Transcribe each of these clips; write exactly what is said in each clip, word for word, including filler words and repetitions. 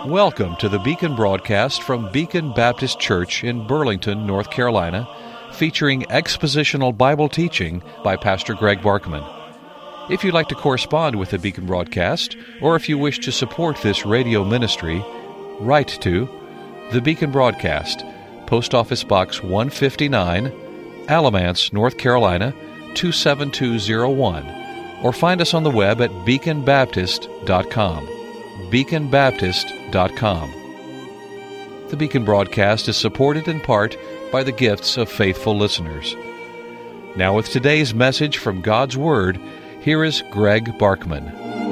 Welcome to the Beacon broadcast from Beacon Baptist Church in Burlington, North Carolina, featuring expositional Bible teaching by Pastor Greg Barkman. If you'd like to correspond with the Beacon broadcast, or if you wish to support this radio ministry, write to the Beacon Broadcast, Post Office Box one fifty-nine, Alamance, North Carolina, two seven two zero one, or find us on the web at beacon baptist dot com. beacon baptist dot com. The Beacon broadcast is supported in part by the gifts of faithful listeners. Now with today's message from God's Word, here is Greg Barkman.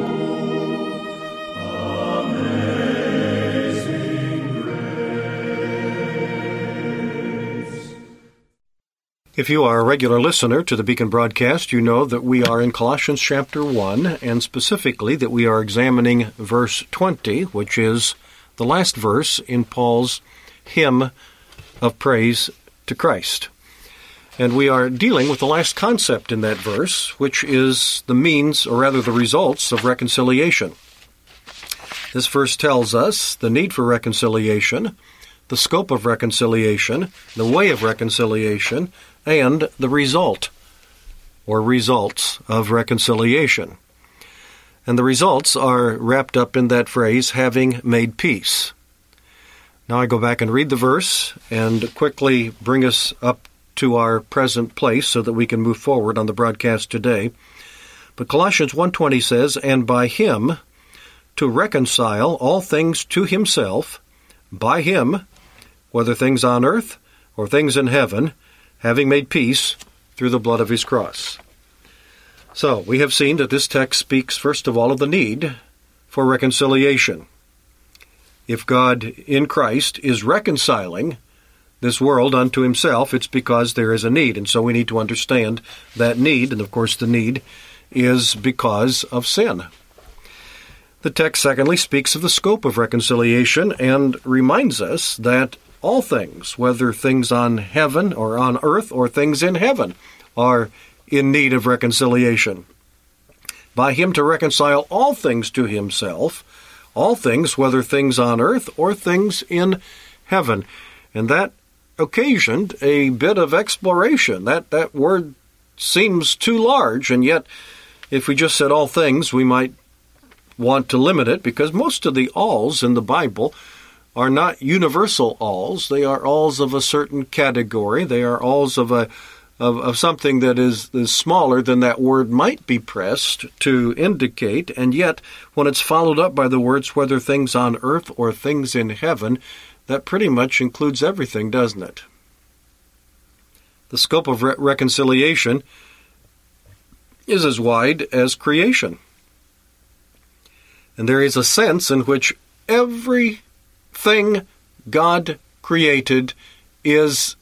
If you are a regular listener to the Beacon broadcast, you know that we are in Colossians chapter one, and specifically that we are examining verse twenty, which is the last verse in Paul's hymn of praise to Christ. And we are dealing with the last concept in that verse, which is the means, or rather the results, of reconciliation. This verse tells us the need for reconciliation, the scope of reconciliation, the way of reconciliation, and the result, or results, of reconciliation. And the results are wrapped up in that phrase, having made peace. Now I go back and read the verse and quickly bring us up to our present place so that we can move forward on the broadcast today. But Colossians one twenty says, "And by him to reconcile all things to himself, by him, whether things on earth or things in heaven, having made peace through the blood of his cross." So, we have seen that this text speaks first of all of the need for reconciliation. If God in Christ is reconciling this world unto himself, it's because there is a need, and so we need to understand that need, and of course the need is because of sin. The text secondly speaks of the scope of reconciliation and reminds us that all things, whether things on heaven or on earth or things in heaven, are in need of reconciliation. By him to reconcile all things to himself, all things, whether things on earth or things in heaven. And that occasioned a bit of exploration. That, that word seems too large, and yet if we just said all things, we might want to limit it, because most of the alls in the Bible are not universal alls. They are alls of a certain category. They are alls of a of, of something that is, is smaller than that word might be pressed to indicate, and yet when it's followed up by the words whether things on earth or things in heaven, that pretty much includes everything, doesn't it? The scope of re- reconciliation is as wide as creation. And there is a sense in which every thing God created is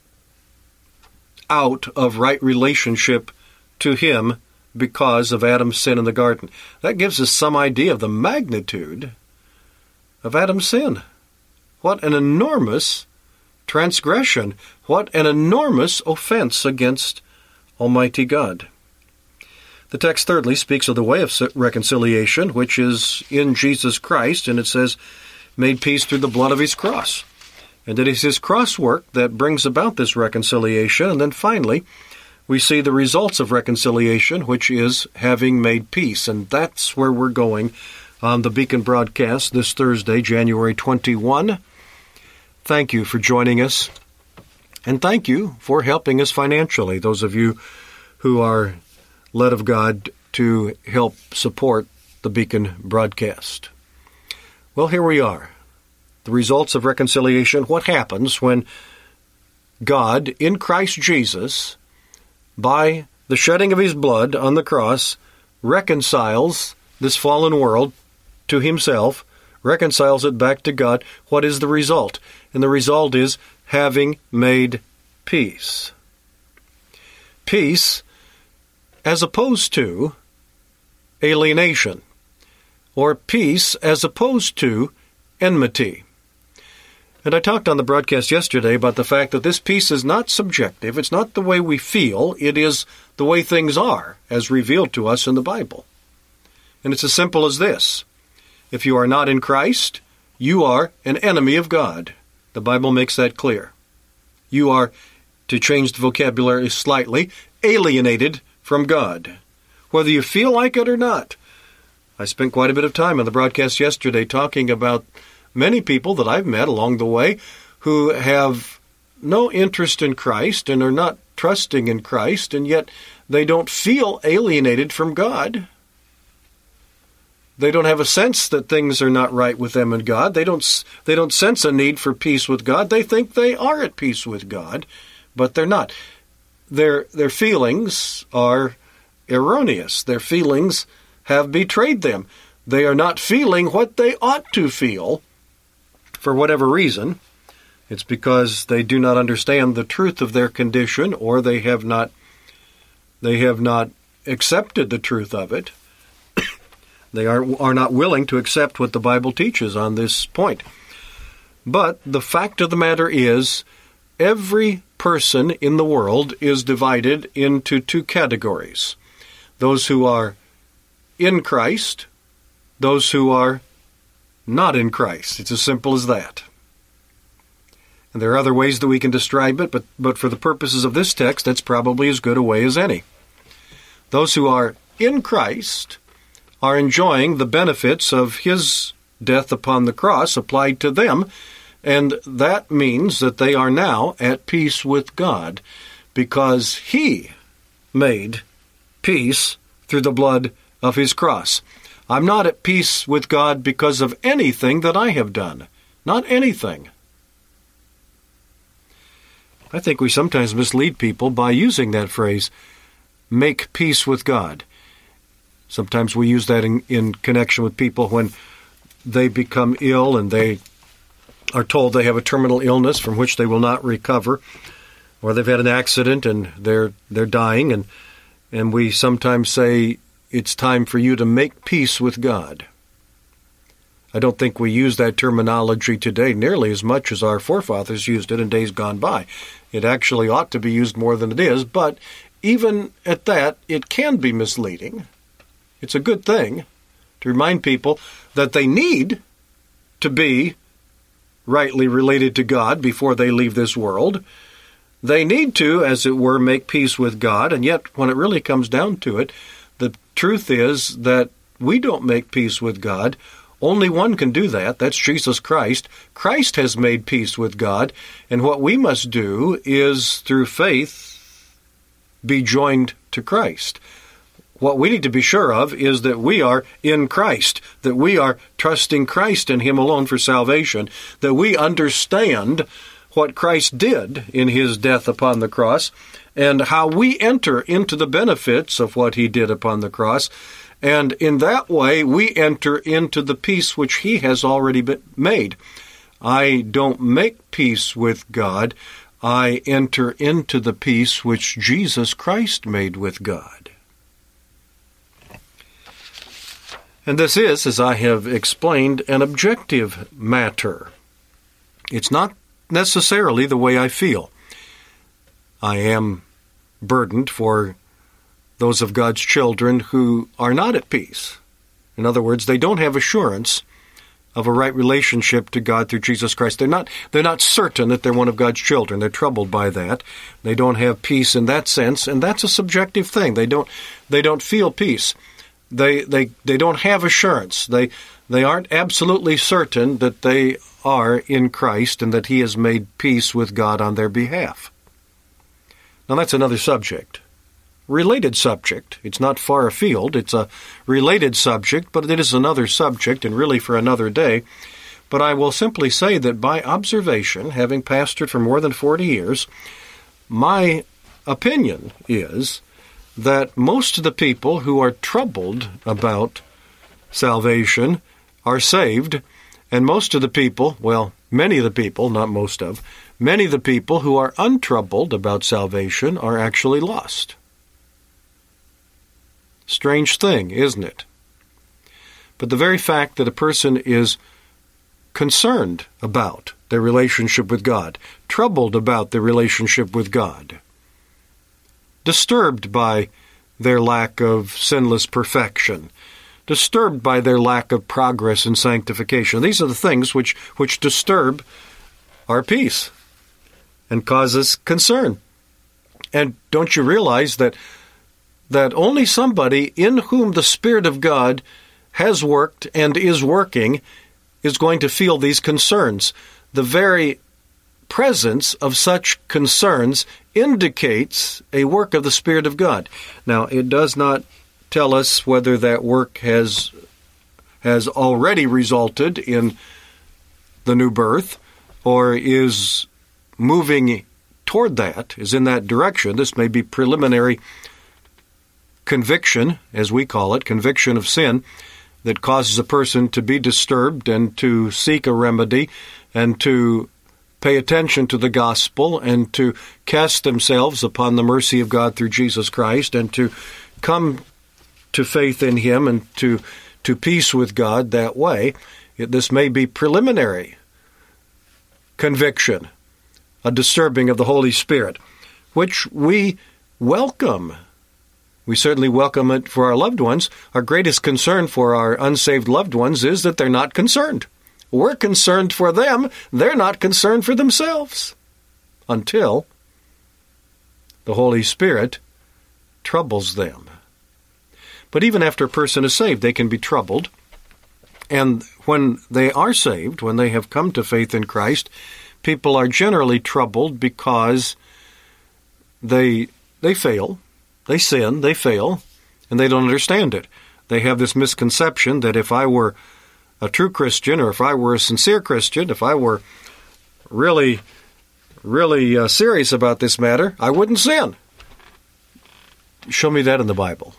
out of right relationship to him because of Adam's sin in the garden. That gives us some idea of the magnitude of Adam's sin. What an enormous transgression. What an enormous offense against Almighty God. The text thirdly speaks of the way of reconciliation, which is in Jesus Christ, and it says, made peace through the blood of his cross. And it is his cross work that brings about this reconciliation. And then finally, we see the results of reconciliation, which is having made peace. And that's where we're going on the Beacon broadcast this Thursday, January twenty-first. Thank you for joining us. And thank you for helping us financially, those of you who are led of God to help support the Beacon broadcast. Well, here we are. The results of reconciliation. What happens when God, in Christ Jesus, by the shedding of his blood on the cross, reconciles this fallen world to himself, reconciles it back to God? What is the result? And the result is having made peace. Peace as opposed to alienation, or peace as opposed to enmity. And I talked on the broadcast yesterday about the fact that this peace is not subjective. It's not the way we feel. It is the way things are, as revealed to us in the Bible. And it's as simple as this. If you are not in Christ, you are an enemy of God. The Bible makes that clear. You are, to change the vocabulary slightly, alienated from God, whether you feel like it or not. I spent quite a bit of time on the broadcast yesterday talking about many people that I've met along the way who have no interest in Christ and are not trusting in Christ, and yet they don't feel alienated from God. They don't have a sense that things are not right with them and God. They don't, they don't sense a need for peace with God. They think they are at peace with God, but they're not. Their, their feelings are erroneous. Their feelings have betrayed them. They are not feeling what they ought to feel for whatever reason. It's because they do not understand the truth of their condition, or they have not they have not accepted the truth of it. They are are not willing to accept what the Bible teaches on this point. But the fact of the matter is, every person in the world is divided into two categories. Those who are in Christ, those who are not in Christ. It's as simple as that. And there are other ways that we can describe it, but, but for the purposes of this text, that's probably as good a way as any. Those who are in Christ are enjoying the benefits of His death upon the cross applied to them, and that means that they are now at peace with God, because He made peace through the blood of His cross. I'm not at peace with God because of anything that I have done. Not anything. I think we sometimes mislead people by using that phrase, make peace with God. Sometimes we use that in, in connection with people when they become ill and they are told they have a terminal illness from which they will not recover, or they've had an accident and they're they're dying, and and we sometimes say it's time for you to make peace with God. I don't think we use that terminology today nearly as much as our forefathers used it in days gone by. It actually ought to be used more than it is, but even at that, it can be misleading. It's a good thing to remind people that they need to be rightly related to God before they leave this world. They need to, as it were, make peace with God, and yet when it really comes down to it, the truth is that we don't make peace with God. Only one can do that. That's Jesus Christ. Christ has made peace with God, and what we must do is, through faith, be joined to Christ. What we need to be sure of is that we are in Christ, that we are trusting Christ and Him alone for salvation, that we understand what Christ did in His death upon the cross, and how we enter into the benefits of what He did upon the cross. And in that way, we enter into the peace which He has already been made. I don't make peace with God. I enter into the peace which Jesus Christ made with God. And this is, as I have explained, an objective matter. It's not necessarily the way I feel. I am burdened for those of God's children who are not at peace. In other words, they don't have assurance of a right relationship to God through Jesus Christ. They're not, they're not certain that they're one of God's children. They're troubled by that. They don't have peace in that sense, and that's a subjective thing. They don't, they don't feel peace. They, they, they don't have assurance. They, they aren't absolutely certain that they are in Christ and that He has made peace with God on their behalf. Now that's another subject. Related subject. It's not far afield. It's a related subject, but it is another subject and really for another day. But I will simply say that by observation, having pastored for more than forty years, my opinion is that most of the people who are troubled about salvation are saved, and most of the people, well, many of the people, not most of, many of the people who are untroubled about salvation are actually lost. Strange thing, isn't it? But the very fact that a person is concerned about their relationship with God, troubled about their relationship with God, disturbed by their lack of sinless perfection, disturbed by their lack of progress in sanctification. These are the things which, which disturb our peace and cause us concern. And don't you realize that that only somebody in whom the Spirit of God has worked and is working is going to feel these concerns? The very presence of such concerns indicates a work of the Spirit of God. Now, it does not tell us whether that work has has already resulted in the new birth or is moving toward that, is in that direction. This may be preliminary conviction, as we call it, conviction of sin, that causes a person to be disturbed and to seek a remedy and to pay attention to the gospel and to cast themselves upon the mercy of God through Jesus Christ and to come to faith in Him and to, to peace with God that way. It, this may be preliminary conviction, a disturbing of the Holy Spirit, which we welcome. We certainly welcome it for our loved ones. Our greatest concern for our unsaved loved ones is that they're not concerned. We're concerned for them. They're not concerned for themselves until the Holy Spirit troubles them. But even after a person is saved, they can be troubled. And when they are saved, when they have come to faith in Christ, people are generally troubled because they they fail, they sin, they fail, and they don't understand it. They have this misconception that if I were a true Christian, or if I were a sincere Christian, if I were really, really uh, serious about this matter, I wouldn't sin. Show me that in the Bible.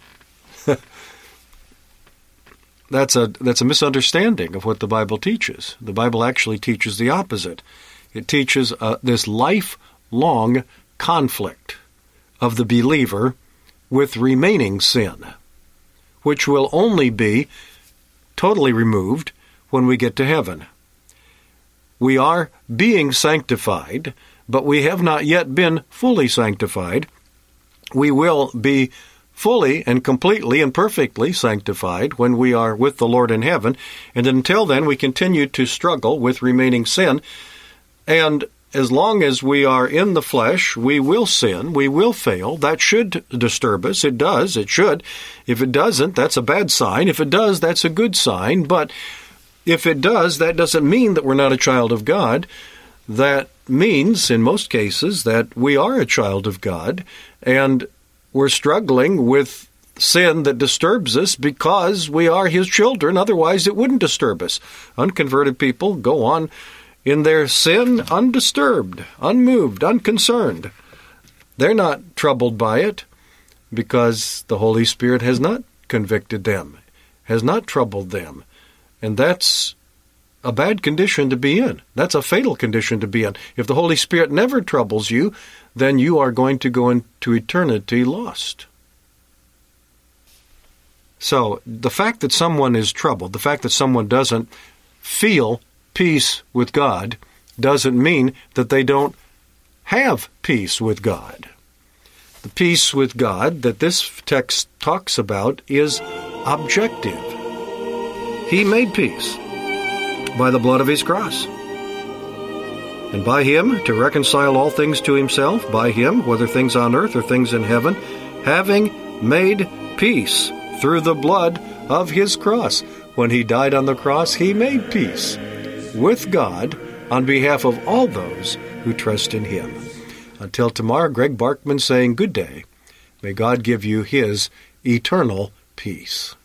That's a that's a misunderstanding of what the Bible teaches. The Bible actually teaches the opposite. It teaches uh, this lifelong conflict of the believer with remaining sin, which will only be totally removed when we get to heaven. We are being sanctified, but we have not yet been fully sanctified. We will be fully and completely and perfectly sanctified when we are with the Lord in heaven. And until then, we continue to struggle with remaining sin. And as long as we are in the flesh, we will sin, we will fail. That should disturb us. It does, it should. If it doesn't, that's a bad sign. If it does, that's a good sign. But if it does, that doesn't mean that we're not a child of God. That means, in most cases, that we are a child of God, and we're struggling with sin that disturbs us because we are His children. Otherwise, it wouldn't disturb us. Unconverted people go on in their sin undisturbed, unmoved, unconcerned. They're not troubled by it because the Holy Spirit has not convicted them, has not troubled them. And that's a bad condition to be in. That's a fatal condition to be in. If the Holy Spirit never troubles you, then you are going to go into eternity lost. So the fact that someone is troubled, the fact that someone doesn't feel peace with God, doesn't mean that they don't have peace with God. The peace with God that this text talks about is objective. He made peace by the blood of His cross, and by Him to reconcile all things to Himself, by Him, whether things on earth or things in heaven, having made peace through the blood of His cross. When He died on the cross, He made peace with God on behalf of all those who trust in Him. Until tomorrow, Greg Barkman saying good day. May God give you His eternal peace.